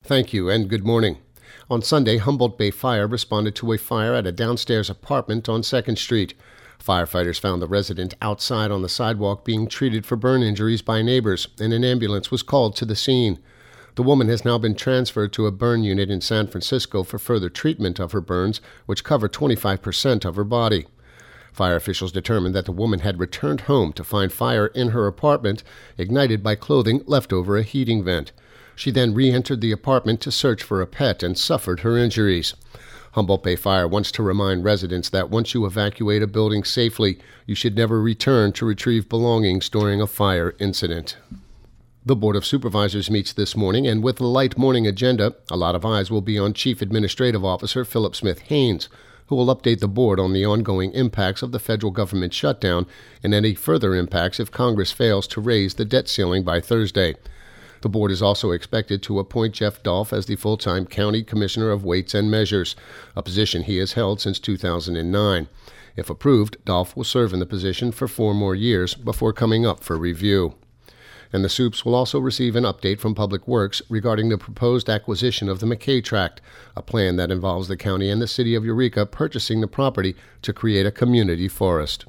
Thank you and good morning. On Sunday, Humboldt Bay Fire responded to a fire at a downstairs apartment on 2nd Street. Firefighters found the resident outside on the sidewalk being treated for burn injuries by neighbors, and an ambulance was called to the scene. The woman has now been transferred to a burn unit in San Francisco for further treatment of her burns, which cover 25% of her body. Fire officials determined that the woman had returned home to find fire in her apartment, ignited by clothing left over a heating vent. She then re-entered the apartment to search for a pet and suffered her injuries. Humboldt Bay Fire wants to remind residents that once you evacuate a building safely, you should never return to retrieve belongings during a fire incident. The Board of Supervisors meets this morning, and with a light morning agenda, a lot of eyes will be on Chief Administrative Officer Philip Smith Haynes, who will update the board on the ongoing impacts of the federal government shutdown and any further impacts if Congress fails to raise the debt ceiling by Thursday. The board is also expected to appoint Jeff Dolph as the full-time County Commissioner of Weights and Measures, a position he has held since 2009. If approved, Dolph will serve in the position for 4 more years before coming up for review. And the Supes will also receive an update from Public Works regarding the proposed acquisition of the McKay Tract, a plan that involves the county and the city of Eureka purchasing the property to create a community forest.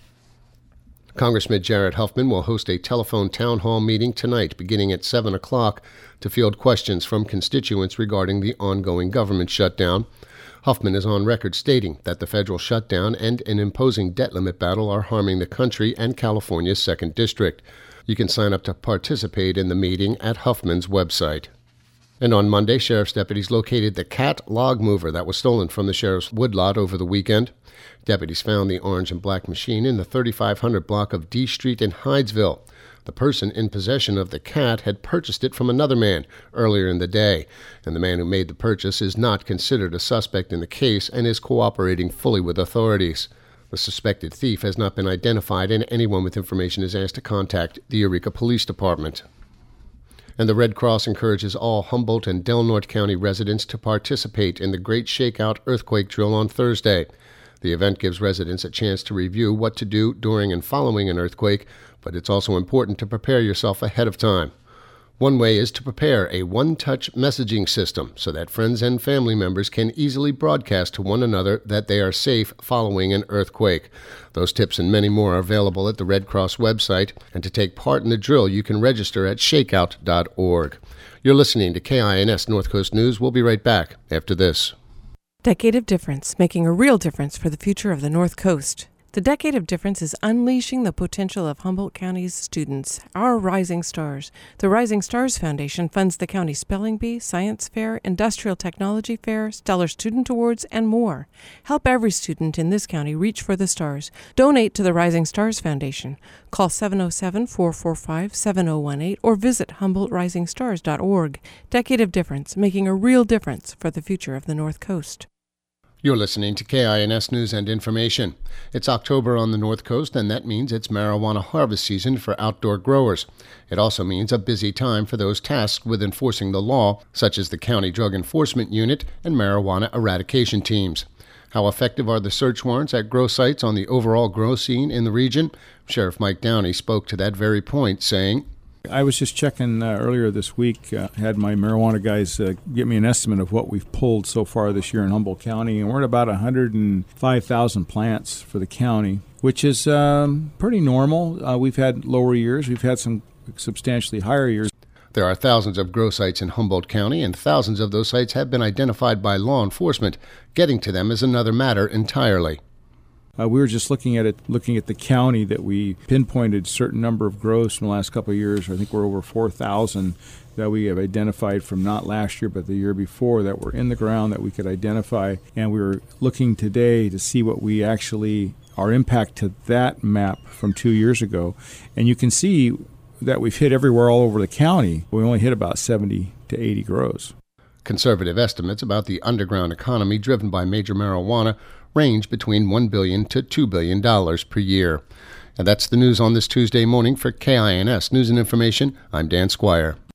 Congressman Jared Huffman will host a telephone town hall meeting tonight beginning at 7 o'clock to field questions from constituents regarding the ongoing government shutdown. Huffman is on record stating that the federal shutdown and an imposing debt limit battle are harming the country and California's 2nd District. You can sign up to participate in the meeting at Huffman's website. And on Monday, sheriff's deputies located the cat log mover that was stolen from the sheriff's woodlot over the weekend. Deputies found the orange and black machine in the 3500 block of D Street in Hydesville. The person in possession of the cat had purchased it from another man earlier in the day, and the man who made the purchase is not considered a suspect in the case and is cooperating fully with authorities. The suspected thief has not been identified, and anyone with information is asked to contact the Eureka Police Department. And the Red Cross encourages all Humboldt and Del Norte County residents to participate in the Great Shakeout Earthquake Drill on Thursday. The event gives residents a chance to review what to do during and following an earthquake, but it's also important to prepare yourself ahead of time. One way is to prepare a one-touch messaging system so that friends and family members can easily broadcast to one another that they are safe following an earthquake. Those tips and many more are available at the Red Cross website, and to take part in the drill, you can register at shakeout.org. You're listening to KINS North Coast News. We'll be right back after this. Decade of Difference, making a real difference for the future of the North Coast. The Decade of Difference is unleashing the potential of Humboldt County's students, our Rising Stars. The Rising Stars Foundation funds the county spelling bee, science fair, industrial technology fair, stellar student awards, and more. Help every student in this county reach for the stars. Donate to the Rising Stars Foundation. Call 707-445-7018 or visit HumboldtRisingStars.org. Decade of Difference, making a real difference for the future of the North Coast. You're listening to KINS News and Information. It's October on the North Coast, and that means it's marijuana harvest season for outdoor growers. It also means a busy time for those tasked with enforcing the law, such as the County Drug Enforcement Unit and marijuana eradication teams. How effective are the search warrants at grow sites on the overall grow scene in the region? Sheriff Mike Downey spoke to that very point, saying, I was just checking earlier this week, had my marijuana guys give me an estimate of what we've pulled so far this year in Humboldt County, and we're at about 105,000 plants for the county, which is pretty normal. We've had lower years. We've had some substantially higher years. There are thousands of grow sites in Humboldt County, and thousands of those sites have been identified by law enforcement. Getting to them is another matter entirely. We were just looking at the county that we pinpointed a certain number of grows from the last couple of years. I think we're over 4,000 that we have identified from not last year but the year before that were in the ground that we could identify. And we were looking today to see what we actually, our impact to that map from 2 years ago. And you can see that we've hit everywhere all over the county. We only hit about 70 to 80 grows. Conservative estimates about the underground economy driven by major marijuana range between $1 billion to $2 billion per year. And that's the news on this Tuesday morning. For KINS News and Information, I'm Dan Squire.